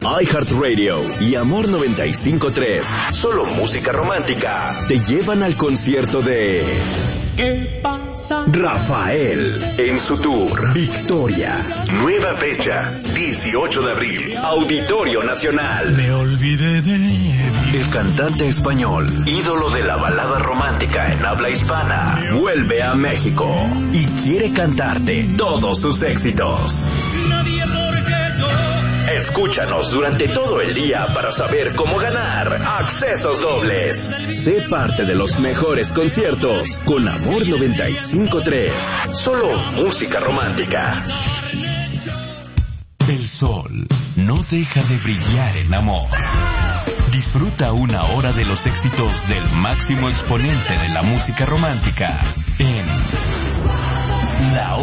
iHeartRadio y Amor 95.3, solo música romántica, te llevan al concierto de ¿Qué pasa? Rafael en su tour Victoria. Nueva fecha, 18 de abril, Auditorio Nacional. Me olvidé de El cantante español, ídolo de la balada romántica en habla hispana, vuelve a México y quiere cantarte todos sus éxitos. nadie porque yo. Escúchanos durante todo el día para saber cómo ganar accesos dobles. Sé parte de los mejores conciertos con Amor 95.3. Solo música romántica. El sol no deja de brillar en amor. Disfruta una hora de los éxitos del máximo exponente de la música romántica en La